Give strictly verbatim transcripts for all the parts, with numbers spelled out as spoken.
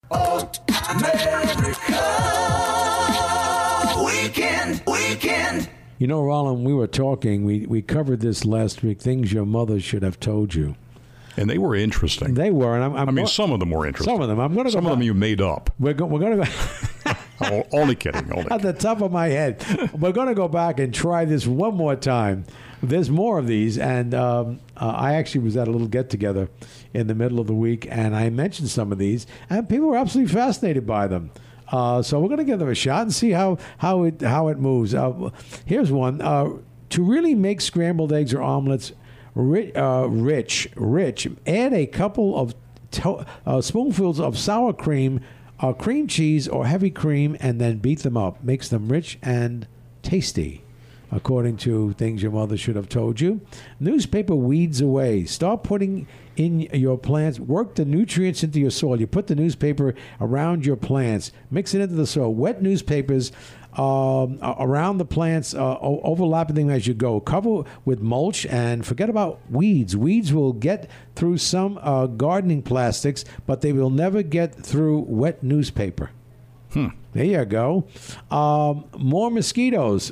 All America Weekend, Weekend. You know, Roland, we were talking, we, we covered this last week, things your mother should have told you. And they were interesting. They were. And I'm, I'm I mean, go- some of them were interesting. Some of them. I'm going to go Some of them back. you made up. We're, go- we're going to go... Oh, only kidding. Only At the top of my head. We're going to go back and try this one more time. There's more of these, and um, uh, I actually was at a little get-together in the middle of the week, and I mentioned some of these, and people were absolutely fascinated by them. Uh, so we're going to give them a shot and see how how it how it moves. Uh, here's one: uh, to really make scrambled eggs or omelets rich, uh, rich, rich, add a couple of to- uh, spoonfuls of sour cream. Uh, cream cheese or heavy cream, and then beat them up. Makes them rich and tasty, according to things your mother should have told you. Newspaper weeds away. Start putting in your plants. Work the nutrients into your soil. You put the newspaper around your plants. Mix it into the soil. Wet newspapers um, around the plants, uh, overlapping them as you go. Cover with mulch and forget about weeds. Weeds will get through some uh, gardening plastics, but they will never get through wet newspaper. Hmm. There you go. Um, more mosquitoes.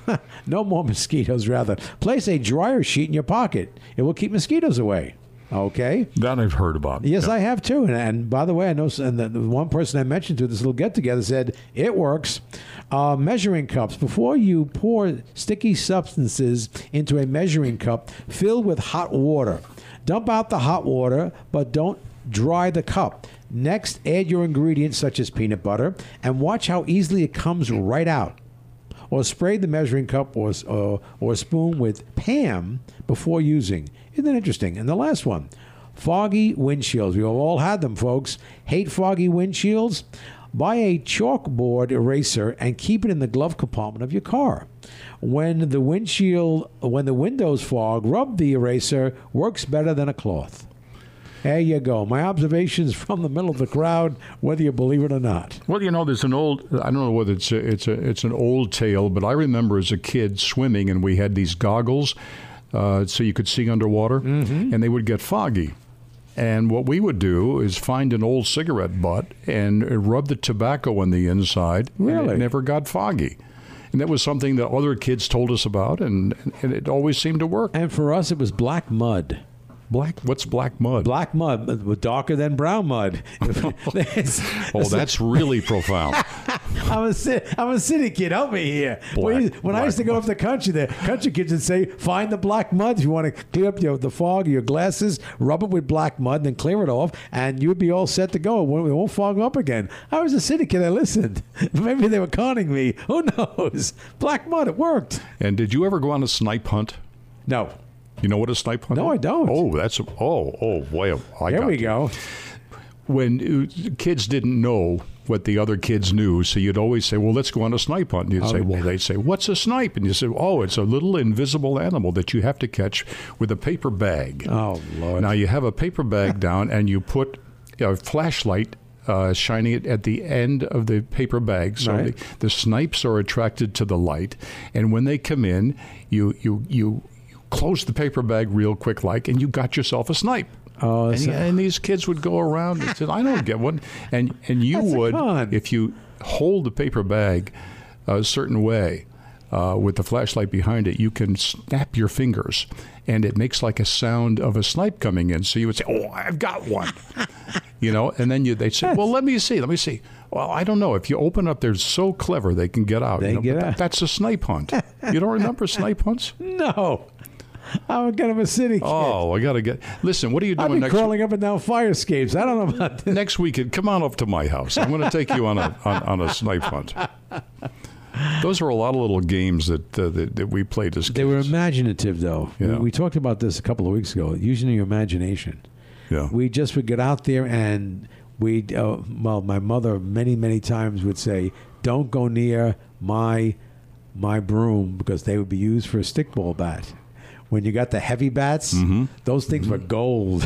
No more mosquitoes, rather. Place a dryer sheet in your pocket. It will keep mosquitoes away. Okay. That I've heard about. Yes, Yeah. I have too. And, and by the way, I know and the, the one person I mentioned to this little get together said it works. Uh, measuring cups. Before you pour sticky substances into a measuring cup, fill with hot water. Dump out the hot water, but don't dry the cup. Next, add your ingredients such as peanut butter, and watch how easily it comes right out. Or spray the measuring cup or, or, or spoon with Pam before using. Isn't that interesting? And the last one, foggy windshields. We've all had them, folks. Hate foggy windshields? Buy a chalkboard eraser and keep it in the glove compartment of your car. When the windshield, when the windows fog, rub the eraser. Works better than a cloth. There you go. My observations from the middle of the crowd, whether you believe it or not. Well, you know, there's an old, I don't know whether it's a, it's a, it's an old tale, but I remember as a kid swimming and we had these goggles uh, so you could see underwater, Mm-hmm. and they would get foggy. And what we would do is find an old cigarette butt and rub the tobacco on the inside, and Really? it never got foggy. And that was something that other kids told us about, and, and it always seemed to work. And for us, it was black mud. Black? What's black mud? Black mud, but darker than brown mud. Oh, that's really profound. I'm a ci- I'm a city kid. Help me here. Black- when when I black used to go mud. up the country, the country kids would say, "Find the black mud. If you want to clear up your, the fog of your glasses, rub it with black mud, then clear it off, and you'd be all set to go. It won't, it won't fog up again." I was a city kid. I listened. Maybe they were conning me. Who knows? Black mud. It worked. And did you ever go on a snipe hunt? No. You know what a snipe hunt No, is? I don't. Oh, that's, oh, oh, boy. I There got we you. go. When uh, kids didn't know what the other kids knew, so you'd always say, well, let's go on a snipe hunt. And you'd Oh, say, yeah. well, they'd say, what's a snipe? And you say, oh, it's a little invisible animal that you have to catch with a paper bag. Oh, Lord. Now, you have a paper bag down, and you put a flashlight uh, shining it at the end of the paper bag. So Right. the, the snipes are attracted to the light. And when they come in, you you you, you close the paper bag real quick like, and you got yourself a snipe. Oh, And, so- and these kids would go around and say, I don't get one. And and you That's a would, con. if you hold the paper bag a certain way uh, with the flashlight behind it, you can snap your fingers, and it makes like a sound of a snipe coming in. So you would say, oh, I've got one. You know, and then you they'd say, well, let me see, let me see. Well, I don't know. If you open up, they're so clever they can get out. They you know, get but out. That's a snipe hunt. You don't remember snipe hunts? No. I'm kind of a city kid. Oh, I got to get. Listen, what are you I've doing been next week? crawling up and down fire escapes. I don't know about this. Next weekend, come on up to my house. I'm going to take you on a on, on a snipe hunt. Those are a lot of little games that uh, that, that we played as kids. They were imaginative, though. Yeah. We, we talked about this a couple of weeks ago, using your imagination. Yeah. We just would get out there and we, uh, well, my mother many, many times would say, don't go near my my broom because they would be used for a stickball bat. When you got the heavy bats, Mm-hmm. those things were gold.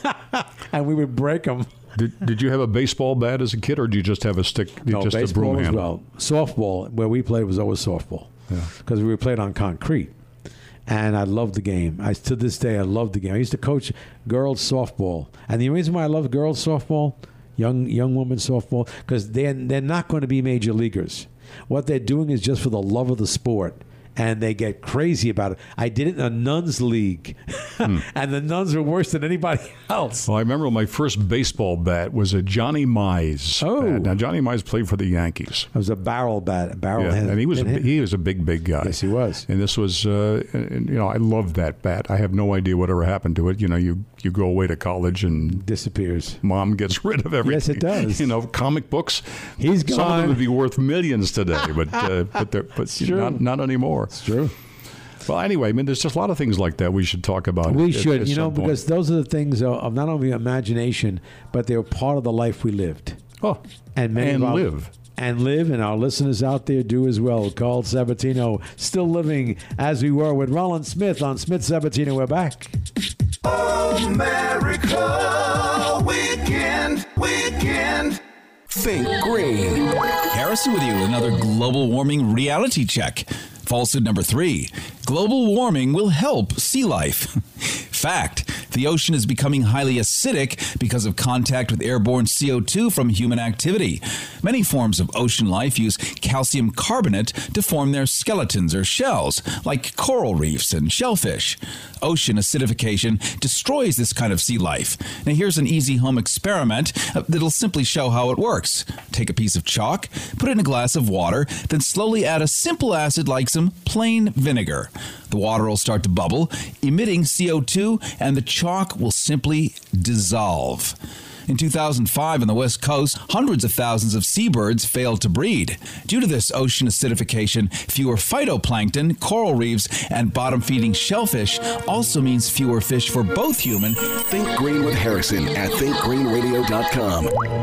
And we would break them. Did, did you have a baseball bat as a kid, or did you just have a stick, No, just a baseball broom as handle? well. Softball, where we played, was always softball Yeah. because we played on concrete. And I loved the game. I to this day I love the game. I used to coach girls softball, and the reason why I love girls softball, young young women softball, because they're, they're not going to be major leaguers. What they're doing is just for the love of the sport. And they get crazy about it. I did it in a nuns league, hmm. and the nuns were worse than anybody else. Well, I remember my first baseball bat was a Johnny Mize oh. bat. Now, Johnny Mize played for the Yankees. It was a barrel bat, a barrel yeah, head. And he was, a, he was a big, big guy. Yes, he was. And this was, uh, you know, I loved that bat. I have no idea whatever happened to it. You know, you, you go away to college and disappears. Mom gets rid of everything. Yes, it does. You know, comic books. He's gone. Some of them would be worth millions today, but uh, but they're but not, not anymore. It's true. Well, anyway, I mean, there's just a lot of things like that we should talk about. We at, should, at you know, point. because those are the things of, of not only imagination, but they're part of the life we lived. Oh, and many and of our, live. And live, and our listeners out there do as well. Carl Sabatino, still living as we were with Roland Smith on Smith Sabatino. We're back. America Weekend, Weekend. Think Green. Harrison with you, another global warming reality check. Falsehood number three. Global warming will help sea life. Fact. The ocean is becoming highly acidic because of contact with airborne C O two from human activity. Many forms of ocean life use calcium carbonate to form their skeletons or shells, like coral reefs and shellfish. Ocean acidification destroys this kind of sea life. Now here's an easy home experiment that'll simply show how it works. Take a piece of chalk, put it in a glass of water, then slowly add a simple acid like some plain vinegar. The water will start to bubble, emitting C O two, and the chalk will simply dissolve. In two thousand five on the West Coast, hundreds of thousands of seabirds failed to breed. Due to this ocean acidification, fewer phytoplankton, coral reefs, and bottom-feeding shellfish also means fewer fish for both human. Think Green with Harrison at think green radio dot com.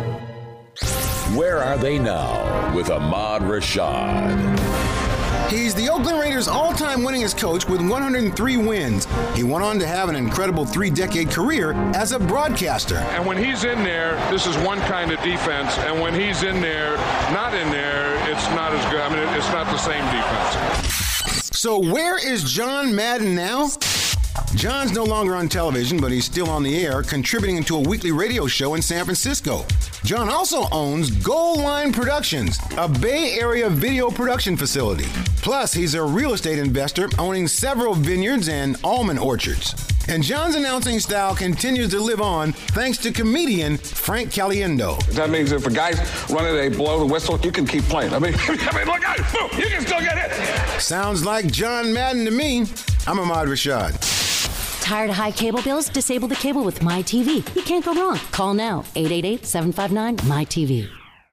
Where are they now with Ahmad Rashad? He's the Oakland Raiders' all-time winningest coach with one hundred three wins. He went on to have an incredible three-decade career as a broadcaster. And when he's in there, this is one kind of defense. And when he's in there, not in there, it's not as good. I mean, it's not the same defense. So where is John Madden now? John's no longer on television, but he's still on the air, contributing to a weekly radio show in San Francisco. John also owns Goal Line Productions, a Bay Area video production facility. Plus, he's a real estate investor, owning several vineyards and almond orchards. And John's announcing style continues to live on thanks to comedian Frank Caliendo. That means if a guy's running, they blow the whistle, you can keep playing. I mean, I mean, look out, boom, you can still get hit. Sounds like John Madden to me. I'm Ahmad Rashad. Tired of high cable bills? Disable the cable with MyTV. You can't go wrong. Call now, eight eight eight, seven five nine, M Y T V.